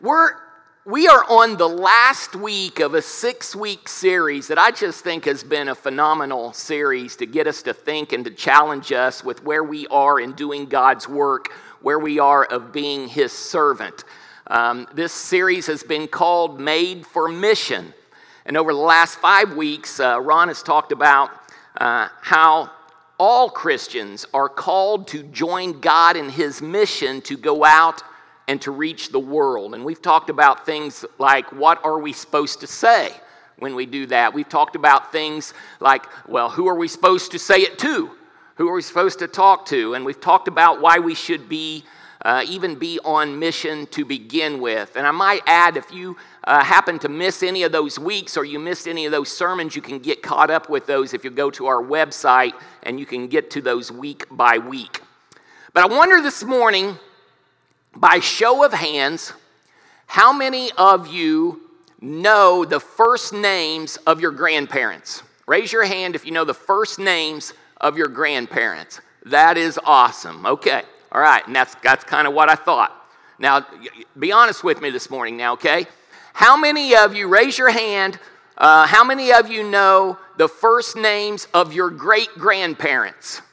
We are on the last week of a 6-week series that I just think has been a phenomenal series to get us to think and to challenge us with where we are in doing God's work, where we are of being His servant. This series has been called Made for Mission. And over the last 5 weeks, Ron has talked about how all Christians are called to join God in His mission to go out and to reach the world. And we've talked about things like, what are we supposed to say when we do that? We've talked about things like, well, who are we supposed to say it to? Who are we supposed to talk to? And we've talked about why we should even be on mission to begin with. And I might add, if you happen to miss any of those weeks or you missed any of those sermons, you can get caught up with those if you go to our website, and you can get to those week by week. But I wonder this morning, by show of hands, how many of you know the first names of your grandparents? Raise your hand if you know the first names of your grandparents. That is awesome. Okay. All right. And that's kind of what I thought. Now, be honest with me this morning now, okay? How many of you, raise your hand, how many of you know the first names of your great-grandparents?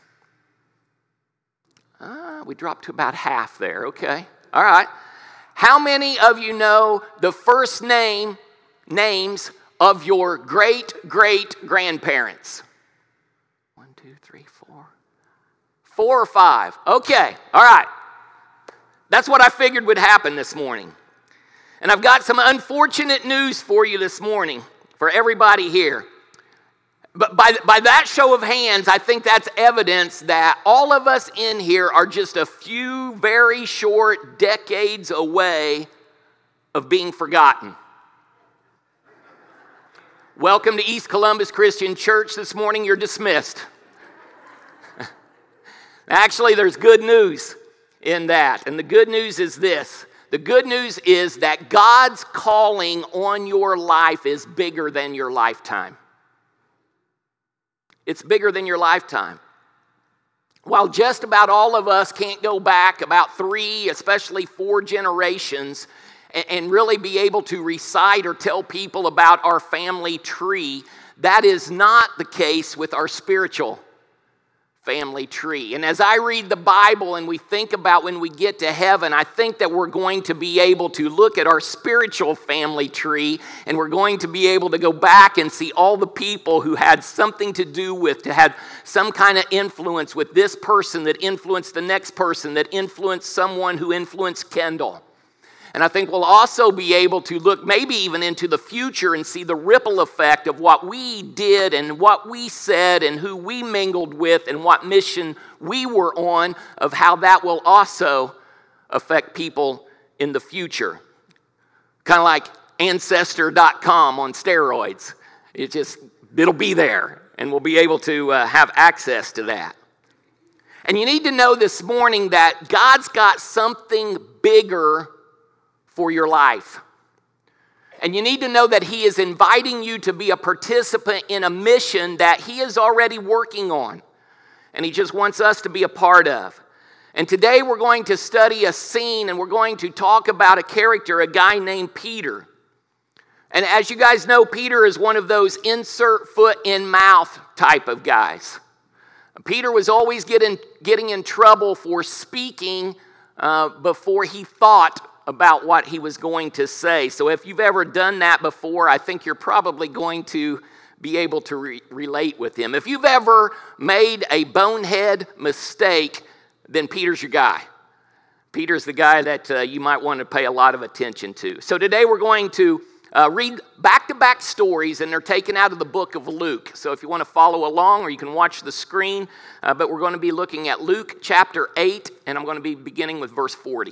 We dropped to about half there, okay. All right. How many of you know the first names of your great-great-grandparents? 1, 2, 3, 4. 4 or 5. Okay. All right. That's what I figured would happen this morning. And I've got some unfortunate news for you this morning, for everybody here. But by that show of hands, I think that's evidence that all of us in here are just a few very short decades away of being forgotten. Welcome to East Columbus Christian Church this morning. You're dismissed. Actually, there's good news in that. And the good news is this. The good news is that God's calling on your life is bigger than your lifetime. It's bigger than your lifetime. While just about all of us can't go back about 3, especially 4 generations and really be able to recite or tell people about our family tree, that is not the case with our spiritual family tree. And as I read the Bible and we think about when we get to heaven, I think that we're going to be able to look at our spiritual family tree, and we're going to be able to go back and see all the people who had something to do with, to have some kind of influence with this person that influenced the next person, that influenced someone who influenced Kendall. And I think we'll also be able to look maybe even into the future and see the ripple effect of what we did and what we said and who we mingled with and what mission we were on, of how that will also affect people in the future. Kind of like Ancestor.com on steroids. It'll be there, and we'll be able to have access to that. And you need to know this morning that God's got something bigger for your life. And you need to know that He is inviting you to be a participant in a mission that He is already working on. And He just wants us to be a part of. And today we're going to study a scene, and we're going to talk about a character, a guy named Peter. And as you guys know, Peter is one of those insert foot in mouth type of guys. Peter was always getting in trouble for speaking before he thought about what he was going to say. So if you've ever done that before, I think you're probably going to be able to relate with him. If you've ever made a bonehead mistake, then Peter's your guy. Peter's the guy that you might want to pay a lot of attention to. So today we're going to read back-to-back stories, and they're taken out of the book of Luke. So if you want to follow along, or you can watch the screen, but we're going to be looking at Luke chapter 8, and I'm going to be beginning with verse 40.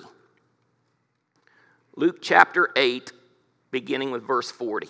Luke chapter 8, beginning with verse 40.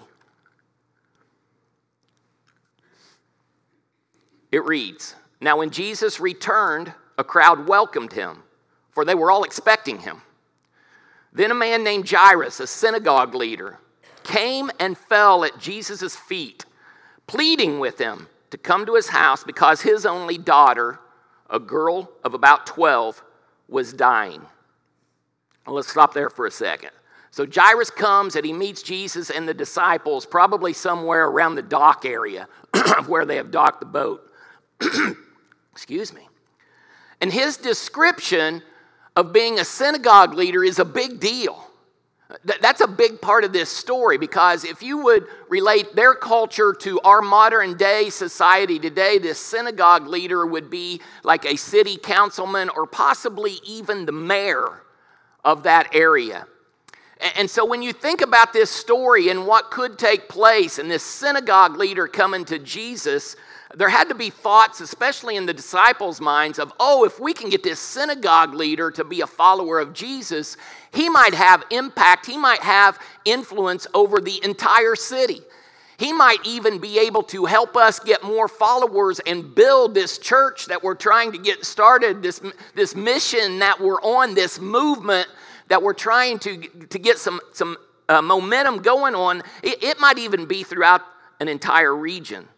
It reads, "Now when Jesus returned, a crowd welcomed him, for they were all expecting him. Then a man named Jairus, a synagogue leader, came and fell at Jesus' feet, pleading with him to come to his house because his only daughter, a girl of about 12, was dying." Well, let's stop there for a second. So Jairus comes and he meets Jesus and the disciples probably somewhere around the dock area of where they have docked the boat. Excuse me. And his description of being a synagogue leader is a big deal. That's a big part of this story, because if you would relate their culture to our modern day society today, this synagogue leader would be like a city councilman or possibly even the mayor of that area. And so when you think about this story and what could take place and this synagogue leader coming to Jesus, there had to be thoughts, especially in the disciples' minds, of, if we can get this synagogue leader to be a follower of Jesus, he might have impact, he might have influence over the entire city. He might even be able to help us get more followers and build this church that we're trying to get started, this mission that we're on, this movement that we're trying to get some momentum going on. It might even be throughout an entire region.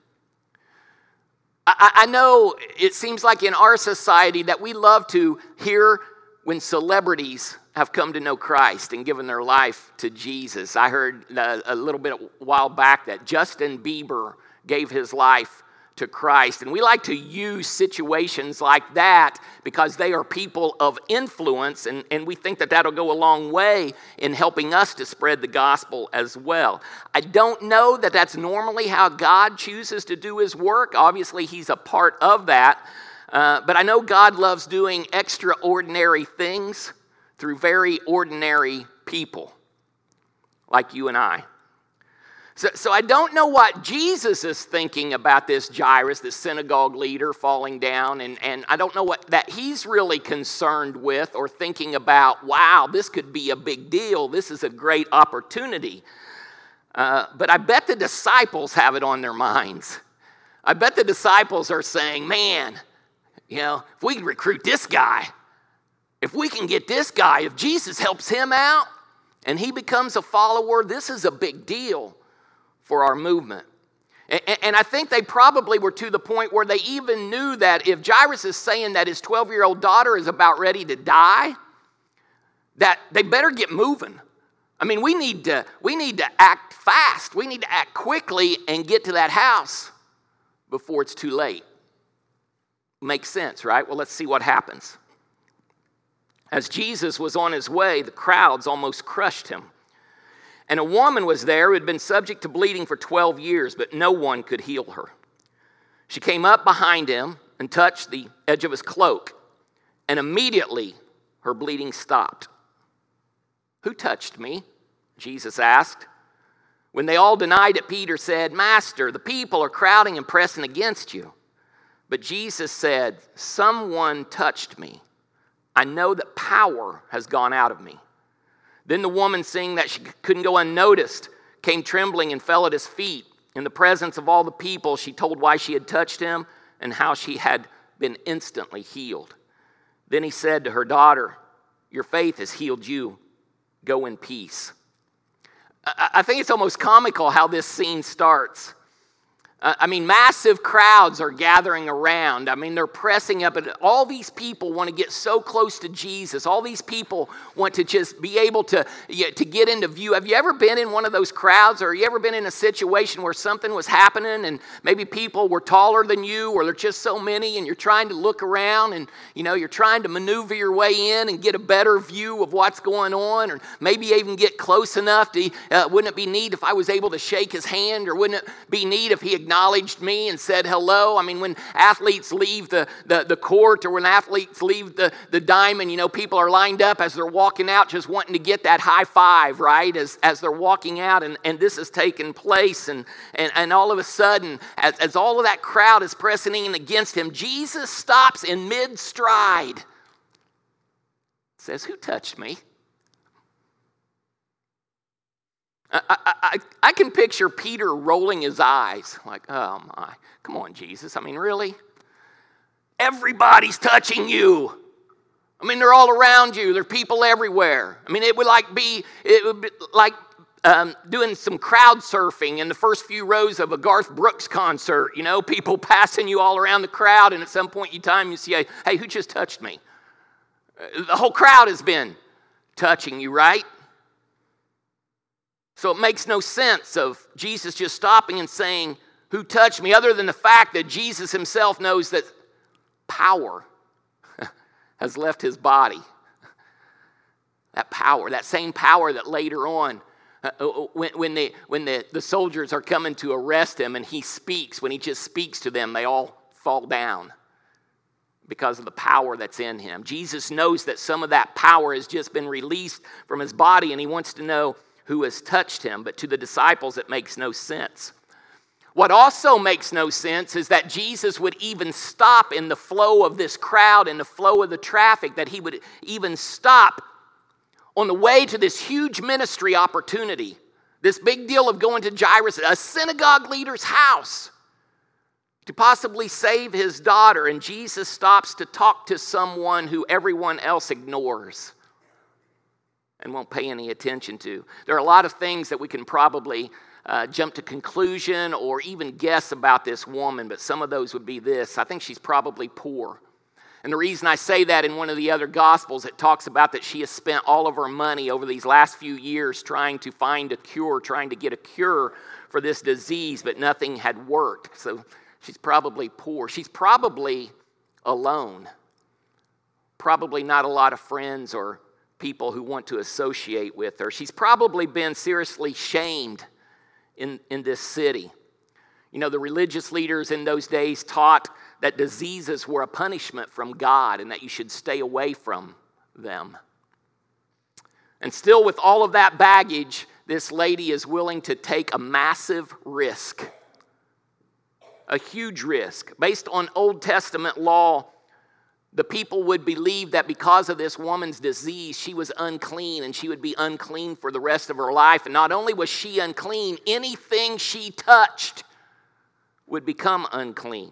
I know it seems like in our society that we love to hear when celebrities have come to know Christ and given their life to Jesus. I heard a little bit a while back that Justin Bieber gave his life to Christ. And we like to use situations like that because they are people of influence, and we think that that'll go a long way in helping us to spread the gospel as well. I don't know that that's normally how God chooses to do his work. Obviously, he's a part of that. But I know God loves doing extraordinary things through very ordinary people like you and I. So I don't know what Jesus is thinking about this Jairus, this synagogue leader falling down, and I don't know what that he's really concerned with or thinking about. Wow, this could be a big deal. This is a great opportunity. But I bet the disciples have it on their minds. I bet the disciples are saying, man, if we can recruit this guy, if we can get this guy, if Jesus helps him out and he becomes a follower, this is a big deal for our movement. And I think they probably were to the point where they even knew that if Jairus is saying that his 12-year-old daughter is about ready to die, that they better get moving. I mean, we need to act fast. We need to act quickly and get to that house before it's too late. Makes sense, right? Well, let's see what happens. As Jesus was on his way, the crowds almost crushed him. And a woman was there who had been subject to bleeding for 12 years, but no one could heal her. She came up behind him and touched the edge of his cloak, and immediately her bleeding stopped. "Who touched me?" Jesus asked. When they all denied it, Peter said, "Master, the people are crowding and pressing against you." But Jesus said, "Someone touched me. I know that power has gone out of me." Then the woman, seeing that she couldn't go unnoticed, came trembling and fell at his feet. In the presence of all the people, she told why she had touched him and how she had been instantly healed. Then he said to her, "Daughter, your faith has healed you. Go in peace." I think it's almost comical how this scene starts. Massive crowds are gathering around. They're pressing up. And all these people want to get so close to Jesus. All these people want to just be able to get into view. Have you ever been in one of those crowds, or have you ever been in a situation where something was happening and maybe people were taller than you, or there's just so many, and you're trying to look around and you're trying to maneuver your way in and get a better view of what's going on, or maybe even get close enough to, wouldn't it be neat if I was able to shake his hand, or wouldn't it be neat if he acknowledged me and said hello? When athletes leave the court, or when athletes leave the diamond, people are lined up as they're walking out just wanting to get that high five, right? As they're walking out, and this has taken place, and all of a sudden, as all of that crowd is pressing in against him, Jesus stops in mid-stride. Says, "Who touched me?" I can picture Peter rolling his eyes like, "Oh my, come on, Jesus. Really? Everybody's touching you. They're all around you. There are people everywhere. It would be like doing some crowd surfing in the first few rows of a Garth Brooks concert. People passing you all around the crowd, and at some point in time you say, "Hey, who just touched me?" The whole crowd has been touching you, right? So it makes no sense of Jesus just stopping and saying, "Who touched me?" other than the fact that Jesus himself knows that power has left his body. That power, that same power that later on, when the soldiers are coming to arrest him and he speaks, when he just speaks to them, they all fall down because of the power that's in him. Jesus knows that some of that power has just been released from his body, and he wants to know who has touched him. But to the disciples, it makes no sense. What also makes no sense is that Jesus would even stop in the flow of this crowd and the flow of the traffic, that he would even stop on the way to this huge ministry opportunity, this big deal of going to Jairus, a synagogue leader's house, to possibly save his daughter. And Jesus stops to talk to someone who everyone else ignores and won't pay any attention to. There are a lot of things that we can probably jump to conclusion or even guess about this woman, but some of those would be this: I think she's probably poor. And the reason I say that, in one of the other Gospels, it talks about that she has spent all of her money over these last few years trying to find a cure, trying to get a cure for this disease, but nothing had worked. So she's probably poor. She's probably alone. Probably not a lot of friends or people who want to associate with her. She's probably been seriously shamed in this city. You know, the religious leaders in those days taught that diseases were a punishment from God and that you should stay away from them. And still, with all of that baggage, this lady is willing to take a massive risk, a huge risk. Based on Old Testament law, the people would believe that because of this woman's disease, she was unclean, and she would be unclean for the rest of her life. And not only was she unclean, anything she touched would become unclean.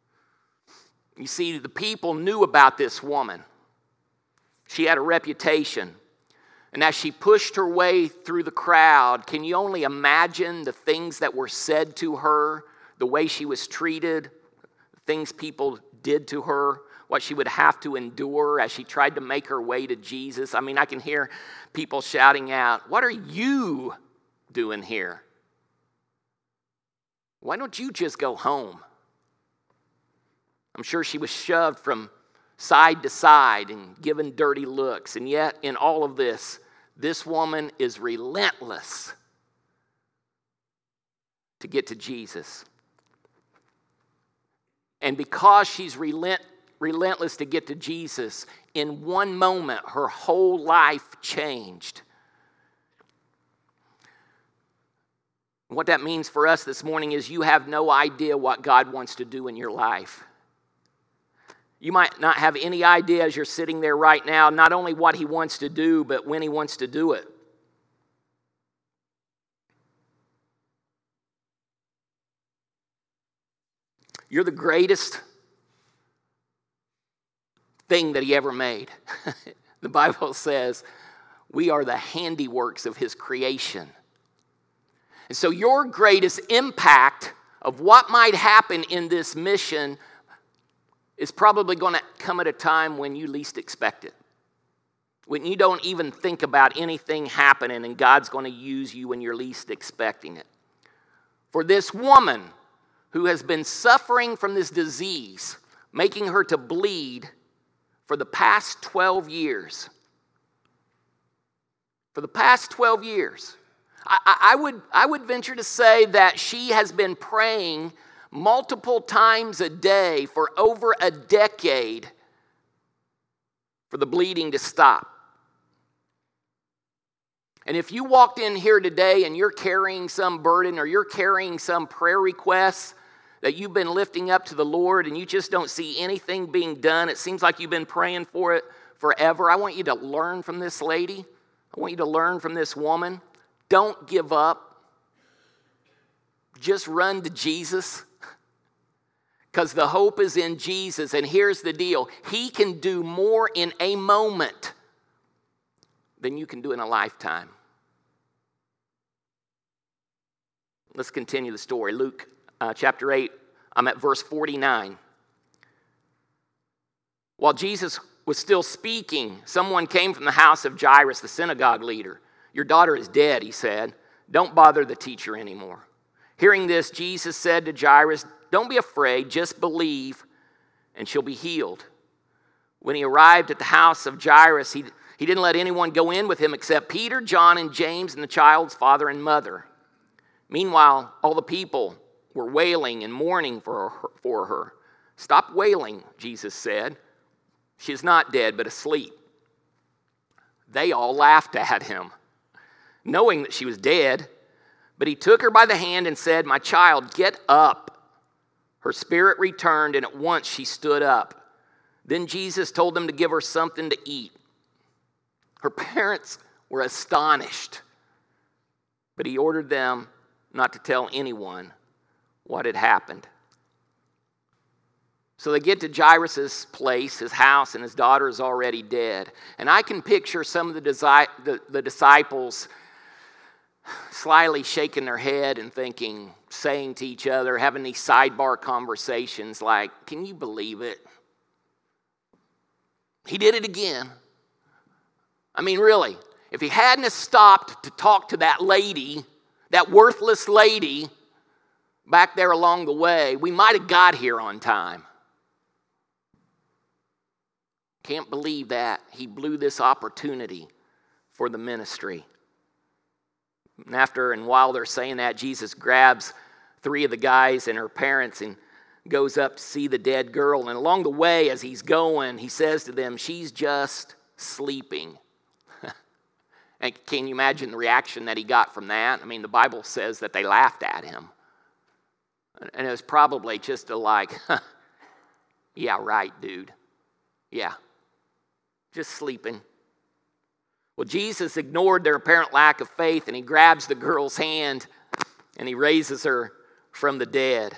You see, the people knew about this woman. She had a reputation. And as she pushed her way through the crowd, can you only imagine the things that were said to her, the way she was treated, the things people did to her, what she would have to endure as she tried to make her way to Jesus? I mean, I can hear people shouting out, "What are you doing here? Why don't you just go home?" I'm sure she was shoved from side to side and given dirty looks. And yet, in all of this, this woman is relentless to get to Jesus. And because she's relentless to get to Jesus, in one moment, her whole life changed. What that means for us this morning is you have no idea what God wants to do in your life. You might not have any idea as you're sitting there right now, not only what he wants to do, but when he wants to do it. You're the greatest thing that he ever made. The Bible says we are the handiworks of his creation. And so your greatest impact of what might happen in this mission is probably going to come at a time when you least expect it. When you don't even think about anything happening, and God's going to use you when you're least expecting it. For this woman who has been suffering from this disease, making her to bleed for the past 12 years. For the past 12 years. I would venture to say that she has been praying multiple times a day for over a decade for the bleeding to stop. And if you walked in here today and you're carrying some burden or you're carrying some prayer requests that you've been lifting up to the Lord and you just don't see anything being done, it seems like you've been praying for it forever, I want you to learn from this lady. I want you to learn from this woman. Don't give up. Just run to Jesus. Because the hope is in Jesus. And here's the deal. He can do more in a moment than you can do in a lifetime. Let's continue the story. Luke chapter 8, I'm at verse 49. While Jesus was still speaking, someone came from the house of Jairus, the synagogue leader. "Your daughter is dead," he said. Don't bother the teacher anymore." Hearing this, Jesus said to Jairus, "Don't be afraid, just believe, and she'll be healed." When he arrived at the house of Jairus, he didn't let anyone go in with him except Peter, John, and James, and the child's father and mother. Meanwhile, all the people were wailing and mourning for her. "Stop wailing," Jesus said. "She's not dead, but asleep." They all laughed at him, knowing that she was dead. But he took her by the hand and said, "My child, get up." Her spirit returned, and at once she stood up. Then Jesus told them to give her something to eat. Her parents were astonished, but he ordered them not to tell anyone what had happened. So they get to Jairus' place, his house, and his daughter is already dead. And I can picture some of the disciples slyly shaking their head and thinking, saying to each other, having these sidebar conversations like, "Can you believe it? He did it again." I mean, really, if he hadn't have stopped to talk to that lady, that worthless lady, back there along the way, we might have got here on time. Can't believe that he blew this opportunity for the ministry. And while they're saying that, Jesus grabs 3 of the guys and her parents and goes up to see the dead girl. And along the way, as he's going, he says to them, "She's just sleeping." And can you imagine the reaction that he got from that? I mean, the Bible says that they laughed at him. And it was probably just "Yeah, right, dude. Yeah, just sleeping." Well, Jesus ignored their apparent lack of faith, and he grabs the girl's hand and he raises her from the dead.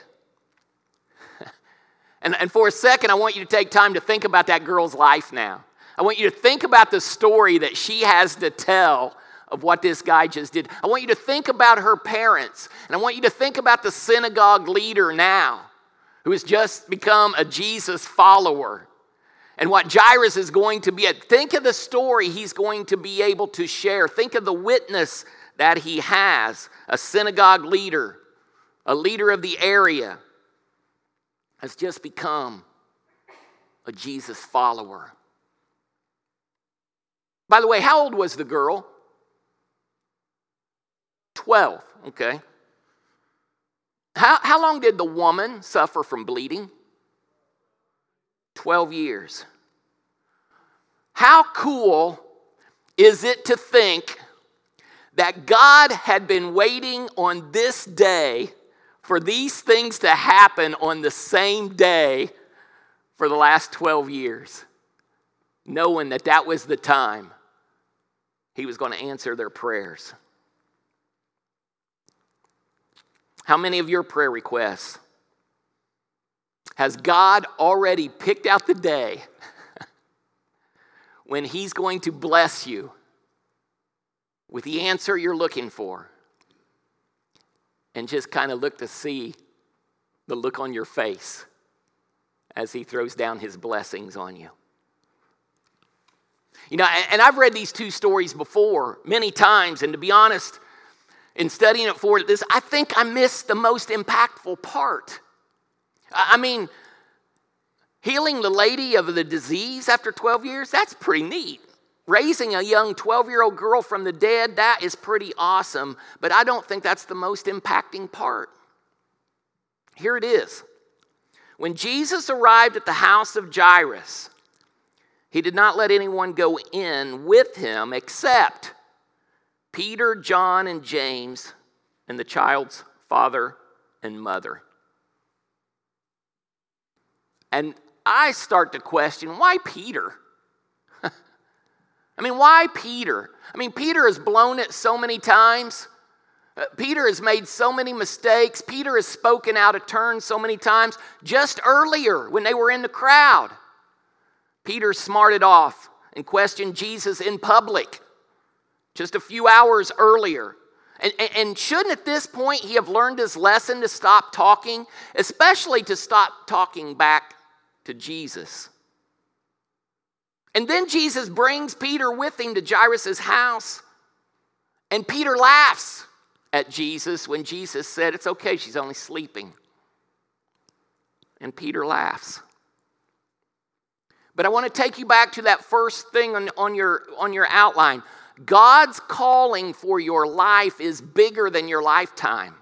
And for a second, I want you to take time to think about that girl's life now. I want you to think about the story that she has to tell of what this guy just did. I want you to think about her parents, and I want you to think about the synagogue leader now, who has just become a Jesus follower. And what Jairus is going to be. Think of the story he's going to be able to share. Think of the witness that he has. A synagogue leader, a leader of the area, has just become a Jesus follower. By the way, how old was the girl? 12, okay. How long did the woman suffer from bleeding? 12 years. How cool is it to think that God had been waiting on this day for these things to happen on the same day for the last 12 years, knowing that that was the time he was going to answer their prayers? How many of your prayer requests has God already picked out the day when he's going to bless you with the answer you're looking for? And just kind of look to see the look on your face as he throws down his blessings on you. You know, and I've read these 2 stories before many times, and to be honest, in studying it for this, I think I missed the most impactful part. I mean, healing the lady of the disease after 12 years, that's pretty neat. Raising a young 12-year-old girl from the dead, that is pretty awesome. But I don't think that's the most impacting part. Here it is. When Jesus arrived at the house of Jairus, he did not let anyone go in with him except Peter, John, and James, and the child's father and mother. And I start to question, why Peter? I mean, why Peter? I mean, Peter has blown it so many times. Peter has made so many mistakes. Peter has spoken out of turn so many times. Just earlier, when they were in the crowd, Peter smarted off and questioned Jesus in public just a few hours earlier. And shouldn't at this point he have learned his lesson to stop talking, especially to stop talking back to Jesus? And then Jesus brings Peter with him to Jairus' house, and Peter laughs at Jesus when Jesus said, "It's okay, she's only sleeping." And Peter laughs. But I want to take you back to that first thing on your outline. God's calling for your life is bigger than your lifetime.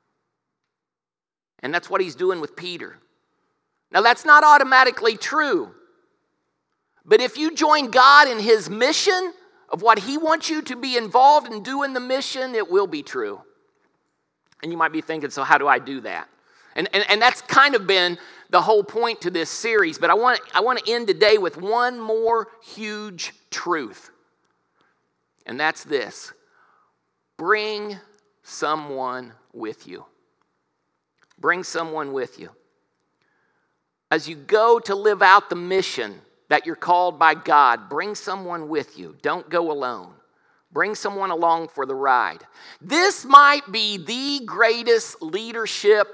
And that's what he's doing with Peter. Now, that's not automatically true. But if you join God in his mission of what he wants you to be involved in doing the mission, it will be true. And you might be thinking, so how do I do that? And that's kind of been the whole point to this series. But I want to end today with one more huge truth. And that's this: bring someone with you. Bring someone with you. As you go to live out the mission that you're called by God, bring someone with you. Don't go alone. Bring someone along for the ride. This might be the greatest leadership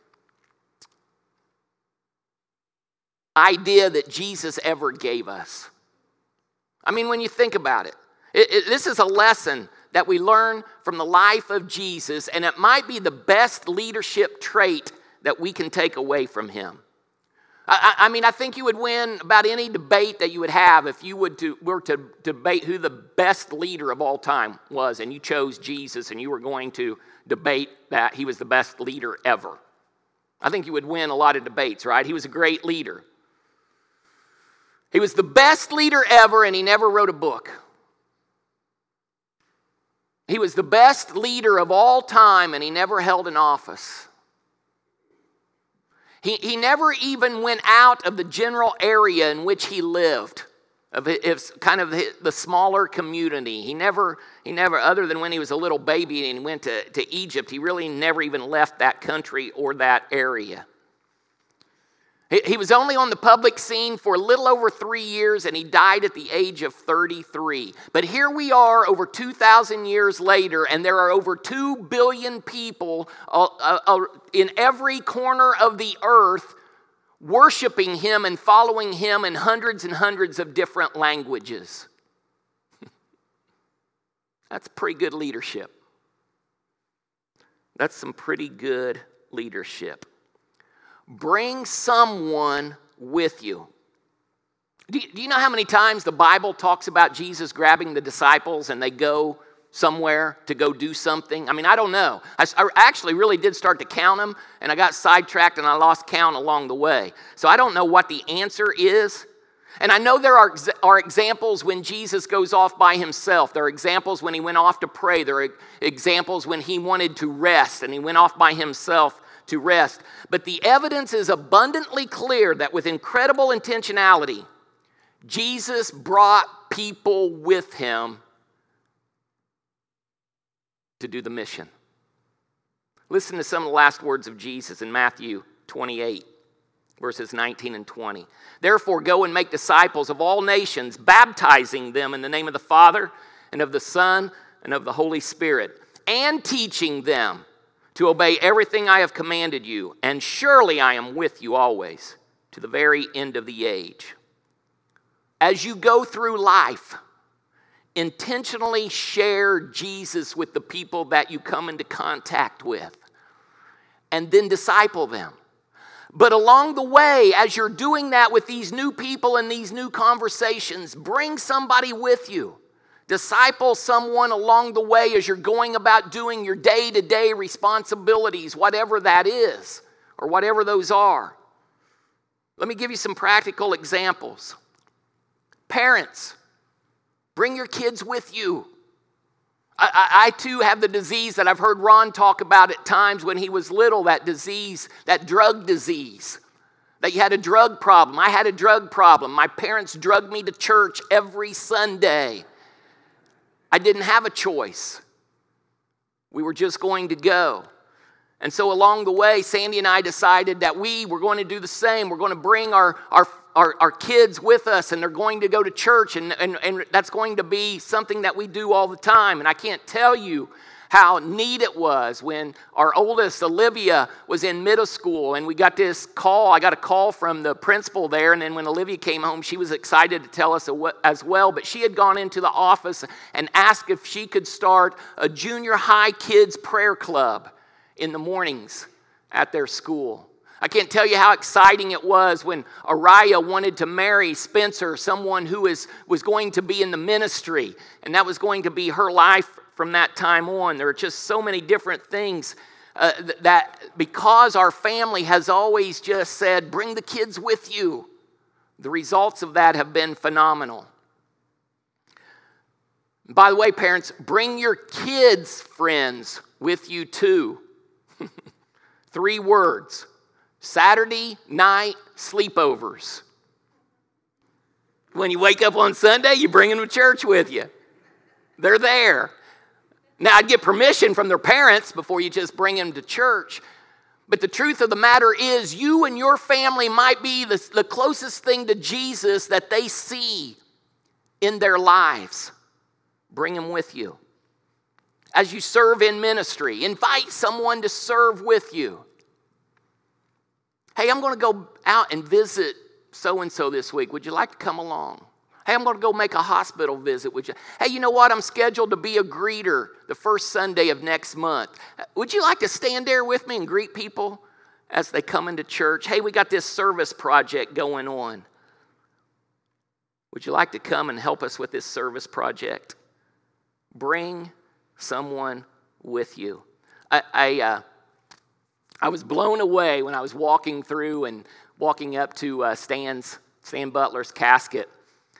idea that Jesus ever gave us. I mean, when you think about it, this is a lesson that we learn from the life of Jesus, and it might be the best leadership trait that we can take away from him. I mean, I think you would win about any debate that you would have if you were to debate who the best leader of all time was, and you chose Jesus, and you were going to debate that he was the best leader ever. I think you would win a lot of debates, right? He was a great leader. He was the best leader ever, and he never wrote a book. He was the best leader of all time, and he never held an office. He never even went out of the general area in which he lived, of his, kind of the smaller community. He never, other than when he was a little baby and he went to Egypt, he really never even left that country or that area. He was only on the public scene for a little over 3 years, and he died at the age of 33. But here we are over 2,000 years later, and there are over 2 billion people in every corner of the earth worshiping him and following him in hundreds and hundreds of different languages. That's pretty good leadership. That's some pretty good leadership. Bring someone with you. Do you know how many times the Bible talks about Jesus grabbing the disciples and they go somewhere to go do something? I mean, I don't know. I actually really did start to count them, and I got sidetracked and I lost count along the way. So I don't know what the answer is. And I know there are examples when Jesus goes off by himself. There are examples when he went off to pray. There are examples when he wanted to rest and he went off by himself to rest. But the evidence is abundantly clear that with incredible intentionality, Jesus brought people with him to do the mission. Listen to some of the last words of Jesus in Matthew 28, verses 19 and 20. Therefore, go and make disciples of all nations, baptizing them in the name of the Father and of the Son and of the Holy Spirit, and teaching them to obey everything I have commanded you, and surely I am with you always, to the very end of the age. As you go through life, intentionally share Jesus with the people that you come into contact with, and then disciple them. But along the way, as you're doing that with these new people and these new conversations, bring somebody with you. Disciple someone along the way as you're going about doing your day-to-day responsibilities, whatever that is, or whatever those are. Let me give you some practical examples. Parents, bring your kids with you. I too have the disease that I've heard Ron talk about at times when he was little, that disease, that drug disease. That you had a drug problem. I had a drug problem. My parents drugged me to church every Sunday. I didn't have a choice. We were just going to go. And so along the way, Sandy and I decided that we were going to do the same. We're going to bring our kids with us, and they're going to go to church, and that's going to be something that we do all the time. And I can't tell you How neat it was when our oldest, Olivia, was in middle school and we got this call. I got a call from the principal there, and then when Olivia came home, she was excited to tell us as well, but she had gone into the office and asked if she could start a junior high kids prayer club in the mornings at their school. I can't tell you how exciting it was when Araya wanted to marry Spencer, someone who was going to be in the ministry, and that was going to be her life from that time on. There are just so many different things that because our family has always just said, bring the kids with you, the results of that have been phenomenal. By the way, parents, bring your kids' friends with you too. 3 words. Saturday night sleepovers. When you wake up on Sunday, you bring them to church with you. They're there. Now, I'd get permission from their parents before you just bring them to church. But the truth of the matter is, you and your family might be the closest thing to Jesus that they see in their lives. Bring them with you. As you serve in ministry, invite someone to serve with you. Hey, I'm going to go out and visit so-and-so this week. Would you like to come along? Hey, I'm going to go make a hospital visit. Would you? Hey, you know what? I'm scheduled to be a greeter the first Sunday of next month. Would you like to stand there with me and greet people as they come into church? Hey, we got this service project going on. Would you like to come and help us with this service project? Bring someone with you. I was blown away when I was walking through and walking up to Stan Butler's casket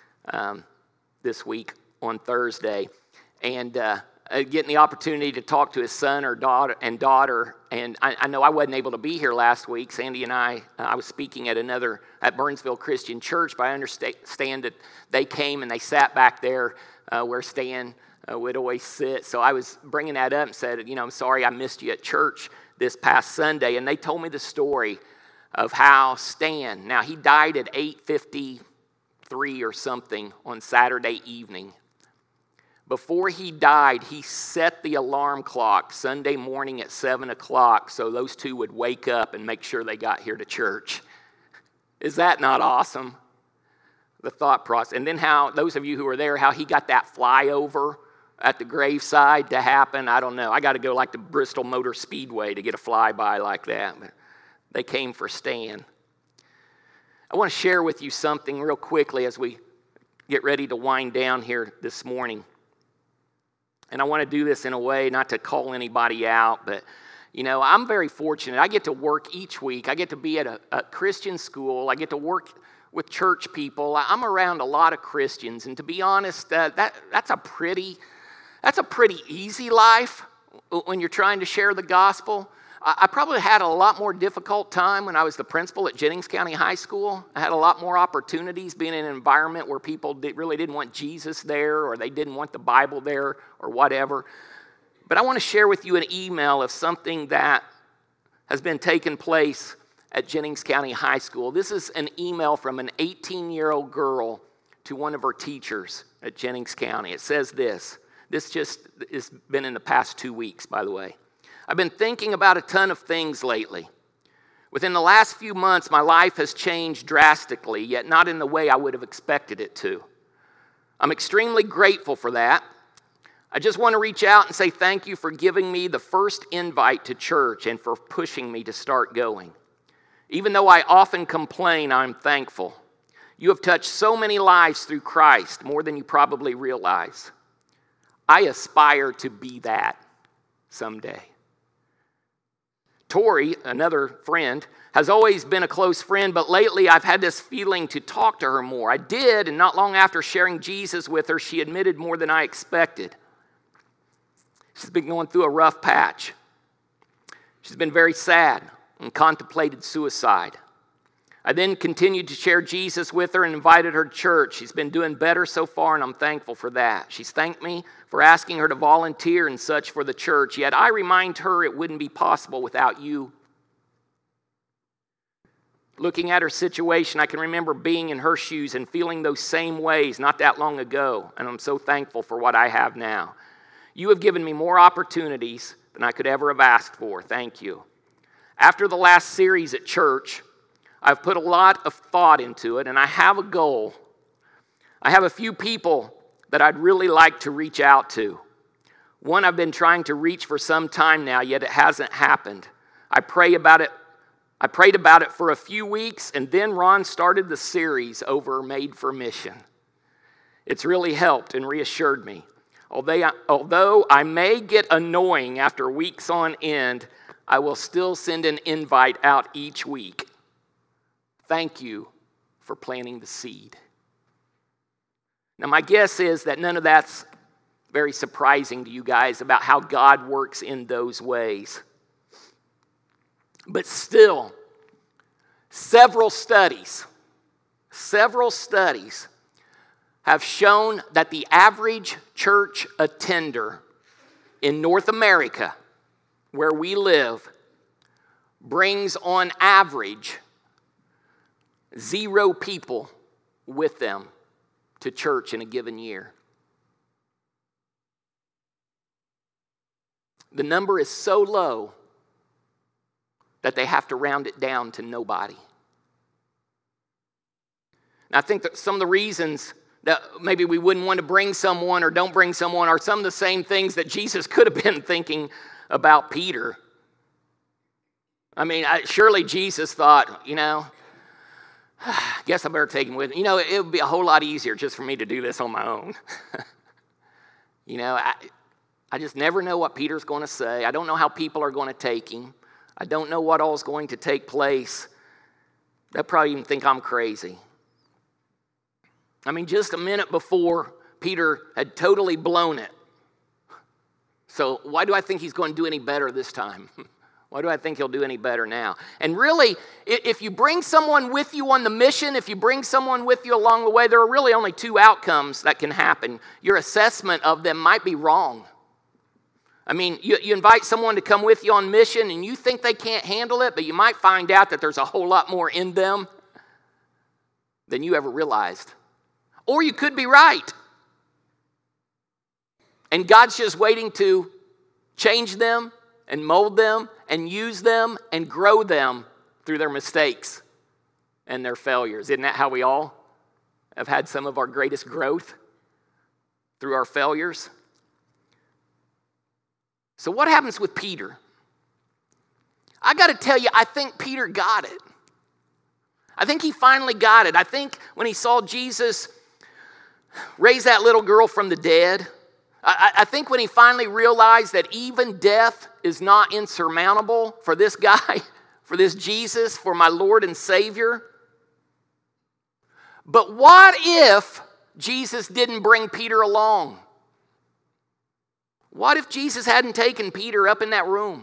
this week on Thursday, and getting the opportunity to talk to his son or daughter. And I know I wasn't able to be here last week. Sandy and I was speaking at Burnsville Christian Church, but I understand that they came and they sat back there where Stan would always sit. So I was bringing that up and said, I'm sorry I missed you at church this past Sunday. And they told me the story of how Stan, now he died at 8:53 or something on Saturday evening. Before he died, he set the alarm clock Sunday morning at 7 o'clock so those two would wake up and make sure they got here to church. Is that not awesome? The thought process. And then how, those of you who were there, how he got that flyover at the graveside to happen. I don't know. I got to go like the Bristol Motor Speedway to get a flyby like that. But they came for Stan. I want to share with you something real quickly as we get ready to wind down here this morning. And I want to do this in a way not to call anybody out, but I'm very fortunate. I get to work each week. I get to be at a Christian school. I get to work with church people. I'm around a lot of Christians, and to be honest, that's a pretty easy life when you're trying to share the gospel. I probably had a lot more difficult time when I was the principal at Jennings County High School. I had a lot more opportunities being in an environment where people really didn't want Jesus there, or they didn't want the Bible there, or whatever. But I want to share with you an email of something that has been taking place at Jennings County High School. This is an email from an 18-year-old girl to one of her teachers at Jennings County. It says this. This just has been in the past 2 weeks, by the way. I've been thinking about a ton of things lately. Within the last few months, my life has changed drastically, yet not in the way I would have expected it to. I'm extremely grateful for that. I just want to reach out and say thank you for giving me the first invite to church and for pushing me to start going. Even though I often complain, I'm thankful. You have touched so many lives through Christ, more than you probably realize. I aspire to be that someday. Tori, another friend, has always been a close friend, but lately I've had this feeling to talk to her more. I did, and not long after sharing Jesus with her, she admitted more than I expected. She's been going through a rough patch. She's been very sad and contemplated suicide. I then continued to share Jesus with her and invited her to church. She's been doing better so far, and I'm thankful for that. She's thanked me for asking her to volunteer and such for the church, yet I remind her it wouldn't be possible without you. Looking at her situation, I can remember being in her shoes and feeling those same ways not that long ago, and I'm so thankful for what I have now. You have given me more opportunities than I could ever have asked for. Thank you. After the last series at church, I've put a lot of thought into it, and I have a goal. I have a few people that I'd really like to reach out to. One I've been trying to reach for some time now, yet it hasn't happened. I prayed about it for a few weeks, and then Ron started the series over Made for Mission. It's really helped and reassured me. Although I may get annoying after weeks on end, I will still send an invite out each week. Thank you for planting the seed. Now, my guess is that none of that's very surprising to you guys about how God works in those ways. But still, several studies have shown that the average church attender in North America, where we live, brings on average 0 people with them to church in a given year. The number is so low that they have to round it down to nobody. And I think that some of the reasons that maybe we wouldn't want to bring someone or don't bring someone are some of the same things that Jesus could have been thinking about Peter. I mean, surely Jesus thought, I guess I better take him with me. It would be a whole lot easier just for me to do this on my own. I just never know what Peter's going to say. I don't know how people are going to take him. I don't know what all is going to take place. They'll probably even think I'm crazy. I mean, just a minute before, Peter had totally blown it. So why do I think he's going to do any better this time? Why do I think he'll do any better now? And really, if you bring someone with you on the mission, if you bring someone with you along the way, there are really only 2 outcomes that can happen. Your assessment of them might be wrong. I mean, you invite someone to come with you on mission and you think they can't handle it, but you might find out that there's a whole lot more in them than you ever realized. Or you could be right. And God's just waiting to change them and mold them and use them and grow them through their mistakes and their failures. Isn't that how we all have had some of our greatest growth? Through our failures? So what happens with Peter? I got to tell you, I think Peter got it. I think he finally got it. I think when he saw Jesus raise that little girl from the dead, I think when he finally realized that even death is not insurmountable for this guy, for this Jesus, for my Lord and Savior. But what if Jesus didn't bring Peter along? What if Jesus hadn't taken Peter up in that room?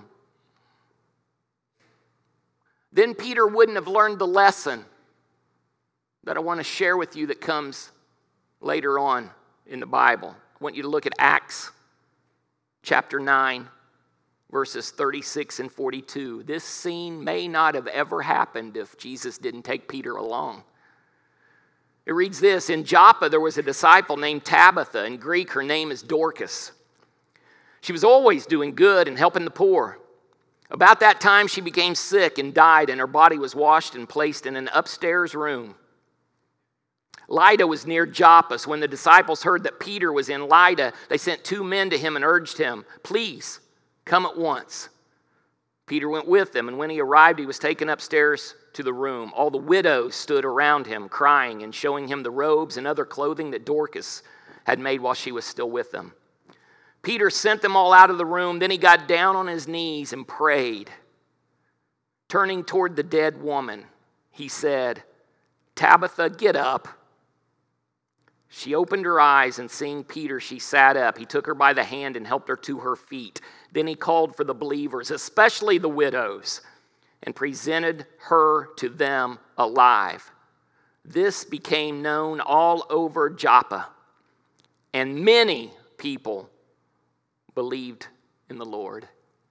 Then Peter wouldn't have learned the lesson that I want to share with you that comes later on in the Bible. I want you to look at Acts chapter 9, verses 36 and 42. This scene may not have ever happened if Jesus didn't take Peter along. It reads this: In Joppa there was a disciple named Tabitha. In Greek, her name is Dorcas. She was always doing good and helping the poor. About that time she became sick and died, and her body was washed and placed in an upstairs room. Lydda was near Joppa, so when the disciples heard that Peter was in Lydda, they sent 2 men to him and urged him, "Please, come at once." Peter went with them, and when he arrived, he was taken upstairs to the room. All the widows stood around him, crying and showing him the robes and other clothing that Dorcas had made while she was still with them. Peter sent them all out of the room. Then he got down on his knees and prayed. Turning toward the dead woman, he said, "Tabitha, get up." She opened her eyes, and seeing Peter, she sat up. He took her by the hand and helped her to her feet. Then he called for the believers, especially the widows, and presented her to them alive. This became known all over Joppa, and many people believed in the Lord.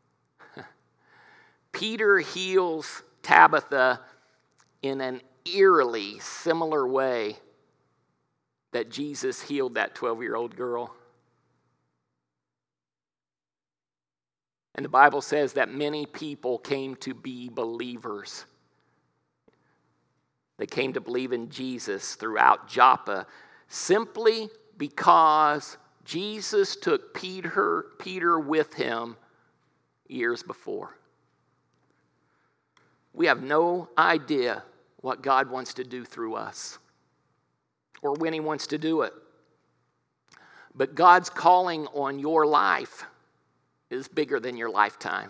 Peter heals Tabitha in an eerily similar way that Jesus healed that 12-year-old girl. And the Bible says that many people came to be believers. They came to believe in Jesus throughout Joppa simply because Jesus took Peter with him years before. We have no idea what God wants to do through us or when he wants to do it. But God's calling on your life is bigger than your lifetime.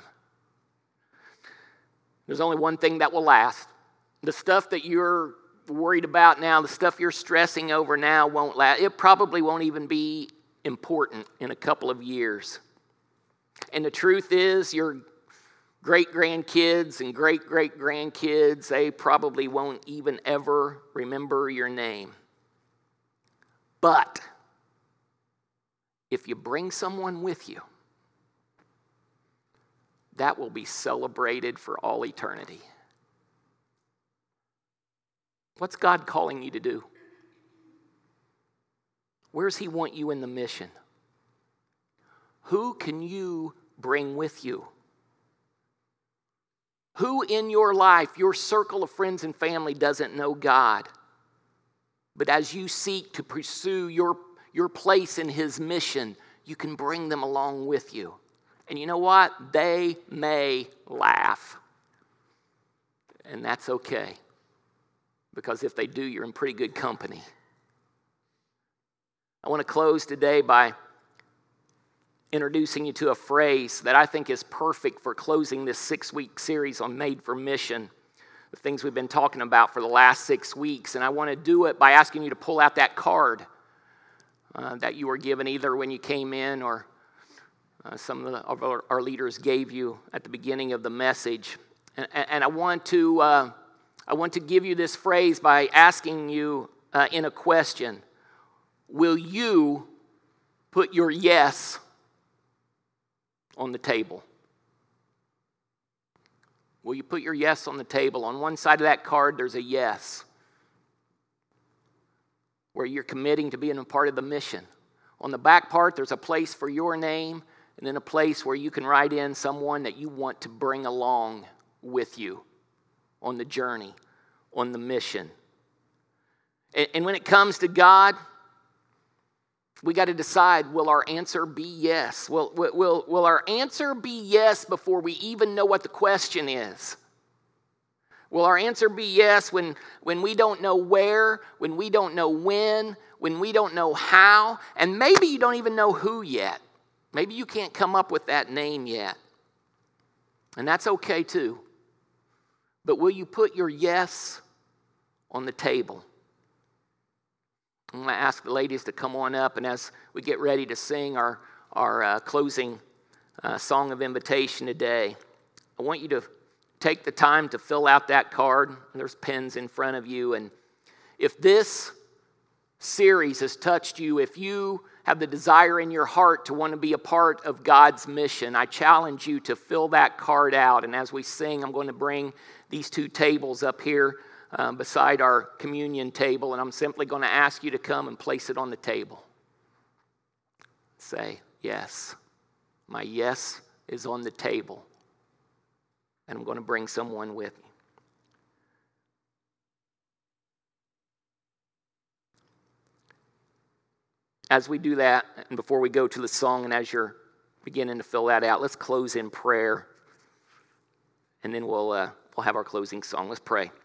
There's only one thing that will last. The stuff that you're worried about now, the stuff you're stressing over now won't last. It probably won't even be important in a couple of years. And the truth is, your great-grandkids and great-great-grandkids, they probably won't even ever remember your name. But if you bring someone with you, that will be celebrated for all eternity. What's God calling you to do? Where does he want you in the mission? Who can you bring with you? Who in your life, your circle of friends and family, doesn't know God? But as you seek to pursue your place in his mission, you can bring them along with you. And you know what? They may laugh. And that's okay. Because if they do, you're in pretty good company. I want to close today by introducing you to a phrase that I think is perfect for closing this 6-week series on Made for Mission, the things we've been talking about for the last 6 weeks. And I want to do it by asking you to pull out that card that you were given either when you came in or some of our leaders gave you at the beginning of the message. And I want to give you this phrase by asking you in a question. Will you put your yes on the table? Will you put your yes on the table? On one side of that card, there's a yes, where you're committing to being a part of the mission. On the back part, there's a place for your name, and then a place where you can write in someone that you want to bring along with you on the journey, on the mission. And when it comes to God, we got to decide, will our answer be yes? Will our answer be yes before we even know what the question is? Will our answer be yes when we don't know where, when we don't know when we don't know how, and maybe you don't even know who yet? Maybe you can't come up with that name yet. And that's okay too. But will you put your yes on the table? I'm going to ask the ladies to come on up, and as we get ready to sing our closing song of invitation today, I want you to take the time to fill out that card. There's pens in front of you, and if this series has touched you, if you have the desire in your heart to want to be a part of God's mission, I challenge you to fill that card out. And as we sing, I'm going to bring these 2 tables up here beside our communion table, and I'm simply going to ask you to come and place it on the table. Say, yes, my yes is on the table, and I'm going to bring someone with me. As we do that, and before we go to the song, and as you're beginning to fill that out, let's close in prayer, and then we'll have our closing song. Let's pray.